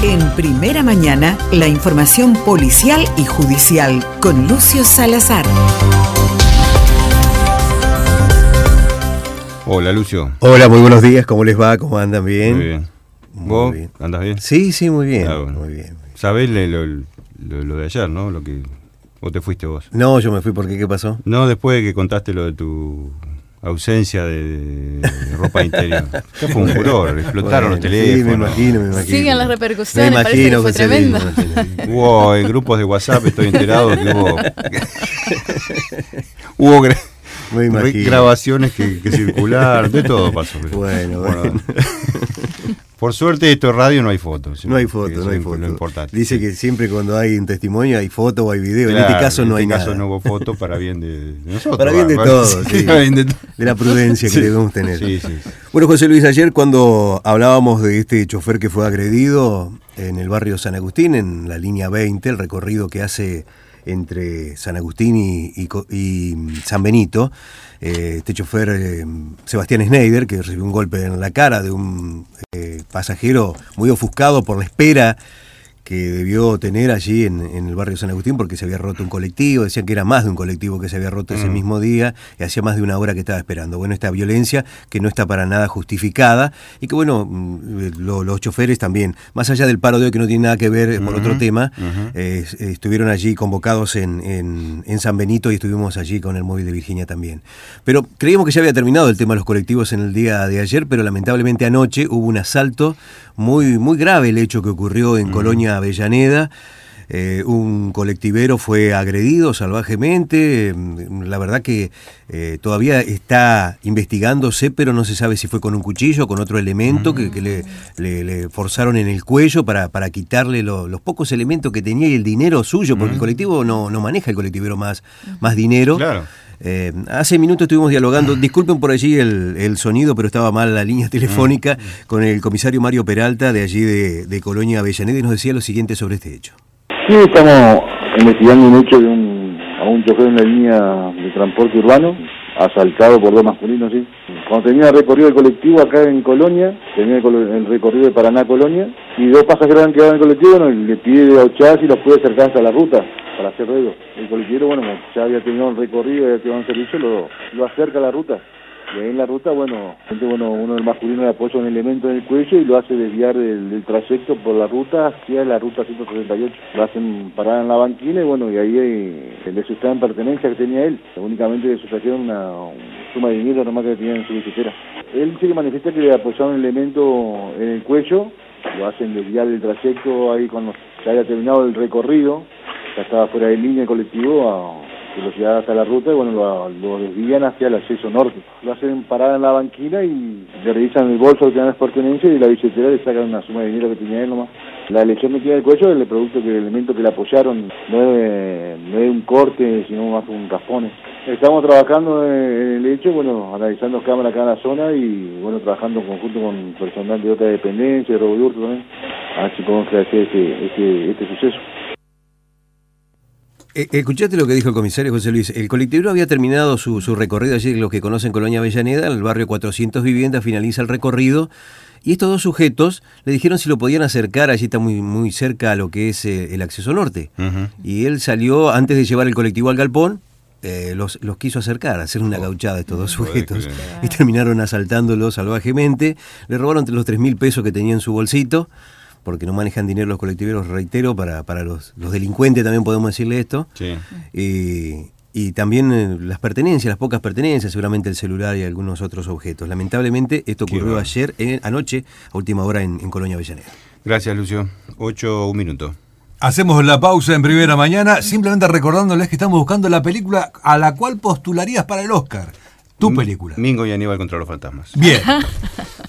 En Primera Mañana, la información policial y judicial con Lucio Salazar. Hola, Lucio. Hola, muy buenos días. ¿Cómo les va? ¿Cómo andan? ¿Bien? Muy bien. ¿Vos andás bien? Sí, muy bien. Bueno. Muy bien. ¿Sabés lo de ayer, no? Lo que ¿o te fuiste vos? No, yo me fui porque ¿qué pasó? No, después de que contaste lo de tu ausencia de ropa interior. Que fue un furor, explotaron los teléfonos. Sí, me imagino. Siguen las repercusiones, parece que fue tremendo. Hubo en grupos de WhatsApp, estoy enterado que hubo grabaciones que circularon, de todo pasó. Bueno. Por suerte esto es radio, no hay fotos. No hay fotos. Lo importante. Dice que siempre cuando hay un testimonio hay foto o hay video. Claro, en este caso no hay nada. En este caso no hubo foto para bien de nosotros. Para bien de todos, sí. De la prudencia que debemos tener. Sí. Bueno, José Luis, ayer cuando hablábamos de este chofer que fue agredido en el barrio San Agustín, en la línea 20, el recorrido que hace entre San Agustín y San Benito, este chofer Sebastián Schneider, que recibió un golpe en la cara de un pasajero muy ofuscado por la espera que debió tener allí en el barrio San Agustín, porque se había roto un colectivo. Decían que era más de un colectivo que se había roto ese mismo día, y hacía más de una hora que estaba esperando. Bueno, esta violencia que no está para nada justificada, y que bueno, los choferes también, más allá del paro de hoy que no tiene nada que ver por otro tema, estuvieron allí convocados en San Benito, y estuvimos allí con el móvil de Virginia también. Pero creíamos que ya había terminado el tema de los colectivos en el día de ayer, pero lamentablemente anoche hubo un asalto muy grave, el hecho que ocurrió en Colonia Avellaneda. Un colectivero fue agredido salvajemente. La verdad que todavía está investigándose, pero no se sabe si fue con un cuchillo o con otro elemento que le forzaron en el cuello para quitarle los pocos elementos que tenía y el dinero suyo, porque el colectivo no maneja el colectivero más dinero. Claro. Hace minutos estuvimos dialogando, disculpen por allí el sonido, pero estaba mal la línea telefónica, con el comisario Mario Peralta de allí de Colonia Avellaneda, y nos decía lo siguiente sobre este hecho. Sí, estamos investigando un hecho a un chofer en la línea de transporte urbano, asaltado por dos masculinos, sí. Cuando tenía recorrido el colectivo acá en Colonia, tenía el recorrido de Paraná a Colonia, y dos pasajeros han quedado en el colectivo, bueno, le pide auchar y los puede acercar hasta la ruta para hacer ruido. El colectivo, bueno, ya había tenido el recorrido, había tenido un servicio, lo acerca a la ruta. Y ahí en la ruta, uno del masculino le apoya un elemento en el cuello y lo hace desviar del trayecto por la ruta hacia la ruta 168. Lo hacen parar en la banquina y ahí le sustraen pertenencia que tenía él. Únicamente le sustrajeron una suma de dinero nomás que tenía en su billetera. Él dice que manifiesta que le apoyaron un elemento en el cuello, lo hacen desviar del trayecto ahí cuando se haya terminado el recorrido, ya estaba fuera de línea el colectivo, a velocidad hasta la ruta, y lo desvían hacia el acceso norte. Lo hacen parar en la banquina y le revisan el bolso que tiene las pertenencias, y la billetera le sacan una suma de dinero que tenía él nomás. La lesión que tiene el cuello es el producto que el elemento que le apoyaron no es un corte, sino más un raspón. Estamos trabajando en el hecho, analizando cámaras acá en la zona y trabajando en conjunto con personal de otra dependencia, de Roboyurto también, a ver si podemos esclarecer este suceso. Escuchaste lo que dijo el comisario José Luis. El colectivo había terminado su recorrido allí, los que conocen Colonia Avellaneda, en el barrio 400 Viviendas, finaliza el recorrido, y estos dos sujetos le dijeron si lo podían acercar, allí está muy cerca a lo que es el acceso norte. Y él salió, antes de llevar el colectivo al galpón, los quiso acercar, hacer una gauchada a estos dos sujetos, y terminaron asaltándolos salvajemente. Le robaron los 3.000 pesos que tenía en su bolsito, porque no manejan dinero los colectiveros, reitero, para los delincuentes también podemos decirle esto. Sí. Y también las pocas pertenencias, seguramente el celular y algunos otros objetos. Lamentablemente esto ocurrió anoche, a última hora en Colonia Avellaneda. Gracias, Lucio. 8, 1 minuto. Hacemos la pausa en Primera Mañana, simplemente recordándoles que estamos buscando la película a la cual postularías para el Oscar. Tu película. Mingo y Aníbal contra los fantasmas. Bien.